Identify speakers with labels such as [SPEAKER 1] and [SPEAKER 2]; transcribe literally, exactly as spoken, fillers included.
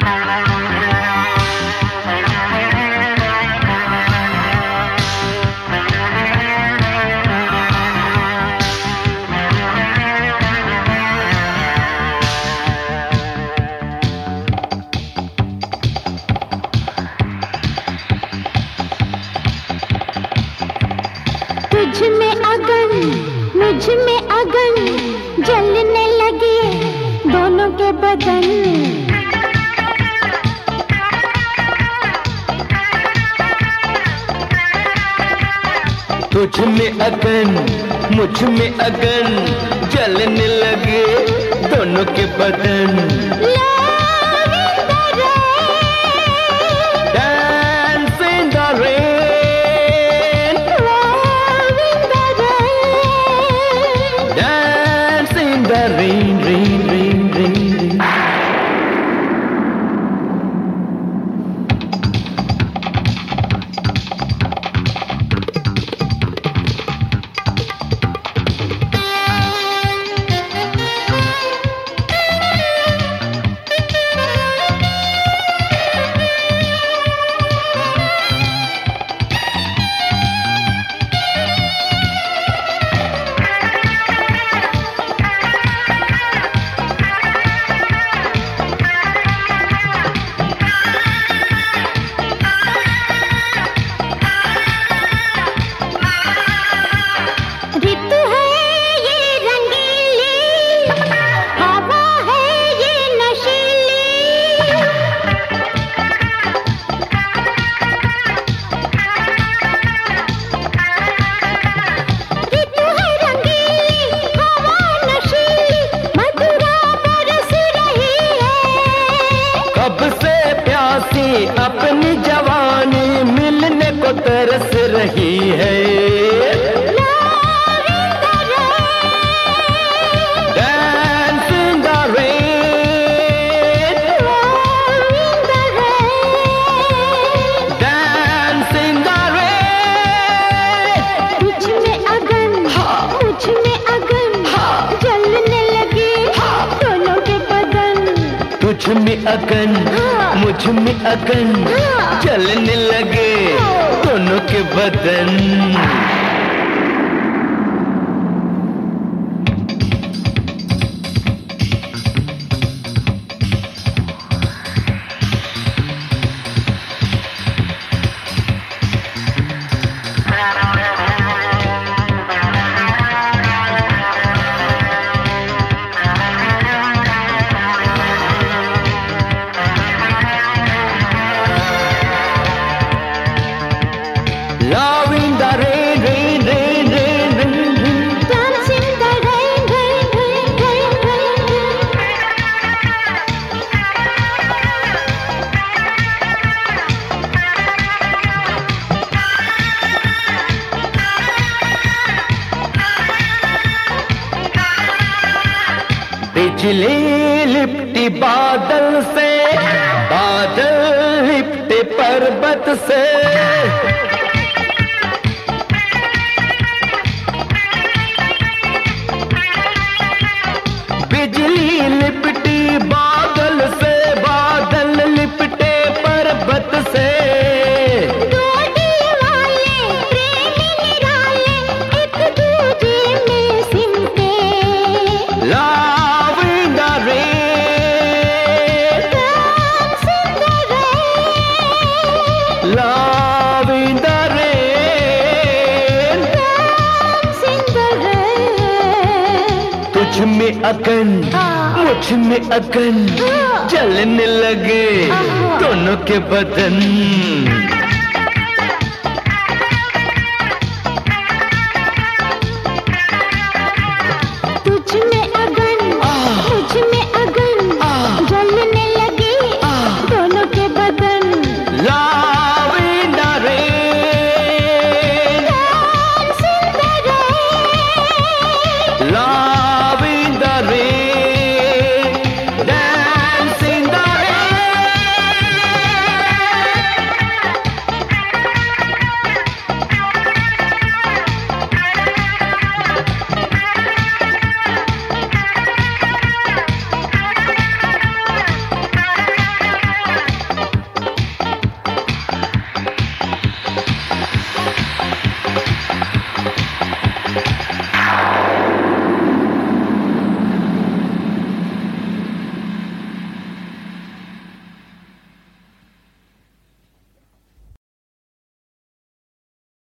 [SPEAKER 1] तुझ में अगन मुझ में अगन जलने लगे दोनों के बदन।
[SPEAKER 2] तुझ में अगन मुझ में अगन जलने लगे दोनों के बदन। Rain, rain, rain, rain, rain. अपनी जवानी मिलने को तरस रही है। Dance in the rain, dance in the rain.
[SPEAKER 1] तुझ में अगन मुझ में अगन जलने लगे दोनों के बदन।
[SPEAKER 2] तुझ में अगन मुझ में अगन जलने लगे दोनों के बदन। Love in the rain, rain, rain, rain, rain, rain.
[SPEAKER 1] Dance in the rain, rain, rain, rain, rain.
[SPEAKER 2] बिजली लिपटी बादल से, बादल लिपटे पर्वत से। बिजली लिपटी बादल से, बादल लिपटे पर्वत से।
[SPEAKER 1] दो दीवाने प्रेमी निराले एक दूजे में सिमटे।
[SPEAKER 2] Love in the rain,
[SPEAKER 1] Dance in the rain,
[SPEAKER 2] love in the rain.
[SPEAKER 1] dance in the rain.
[SPEAKER 2] तुझ में अगन मुझ में अगन जलने लगे दोनों के बदन।